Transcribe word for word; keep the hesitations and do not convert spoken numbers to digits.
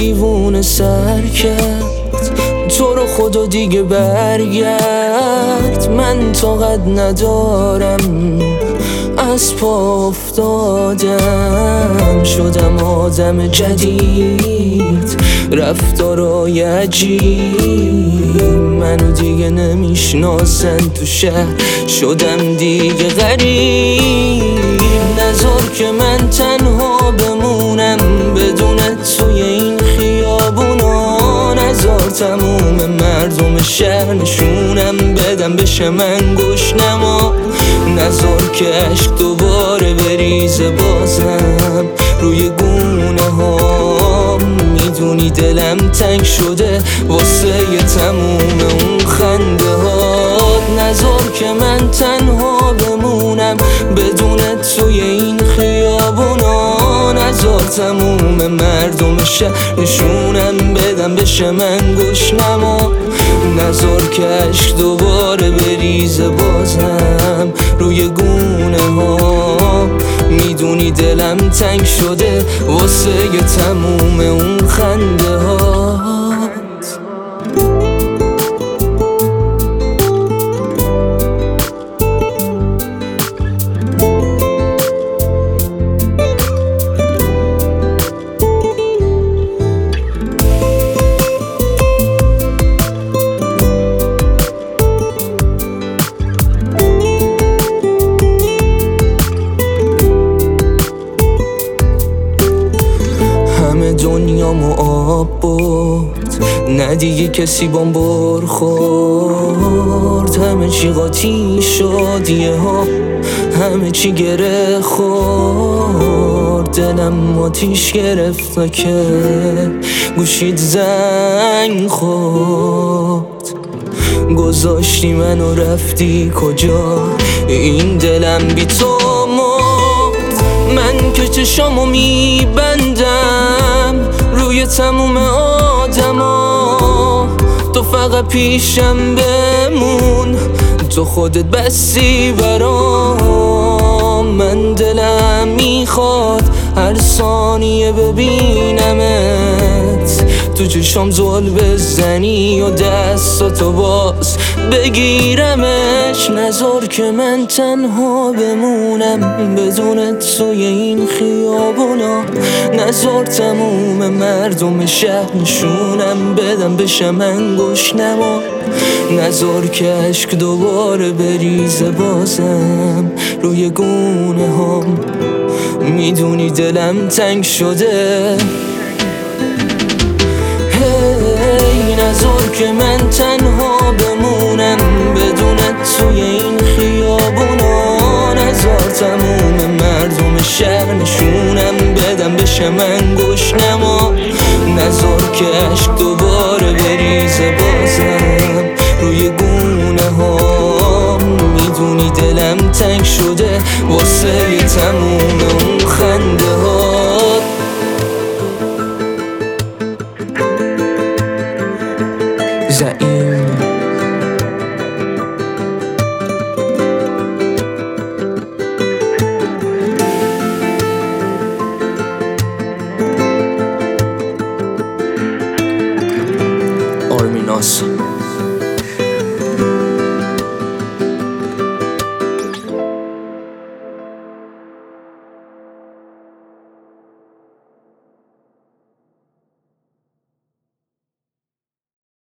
دیوونه سر کرد. تو رو خدا دیگه برگرد، من طاقت ندارم، از پا افتادم. شدم آدم جدید، رفتارای عجیب، منو دیگه نمیشناسن تو شهر، شدم دیگه غریب. نذار که من تنها بمونم بدون توی این خیابونا، نذار تموم مردم شهر نشونم بدم بشه من گشنما، نذار که عشق دوباره بریزه بازم روی گونه ها. میدونی دلم تنگ شده واسه ی تموم اون خنده هات، نذار که من تنها بمونم بدون توی این خیابونا، نذار تموم مردم شهر نشونم بدم بشه من گشنما، نذار که عشق دوباره بریزه بازم روی گونه ها. میدونی دلم تنگ شده واسه ی تموم اون خنده ها. همه دنیامو آب برد، نه دیگه کسی بام بر خورد، همه چی قاطی شد یه ها، همه چی گره خورد. دلم آتیش گرفت که گوشید زنگ خورد، گذاشتی منو رفتی کجا، این دلم بی تو مرد. من که چشامو میبندم روی تموم آدما، تو فقط پیشم بمون، تو خودت بسی برام. من دلم میخواد هر ثانیه ببینمت، تو چشام زل بزنی و دستاتو باز بگیرمش، نذار که من تنها بمونم بدون توی این خیابونا، نذار تموم مردم شهر نشونم بدم بشه من گشنما، نذار که عشق دوباره بریزه بازم روی گونه هام. میدونی دلم تنگ شده، هی نذار که من تنها بمونم بدون توی این خیابونا، نذار تموم مردم شهر نشونم بدم بشه من گشنما، نذار که عشق دوباره بریزه بازم روی گونه ها. میدونی دلم تنگ شده واسه ی تموم اون خنده ها. زعیم آرمیناس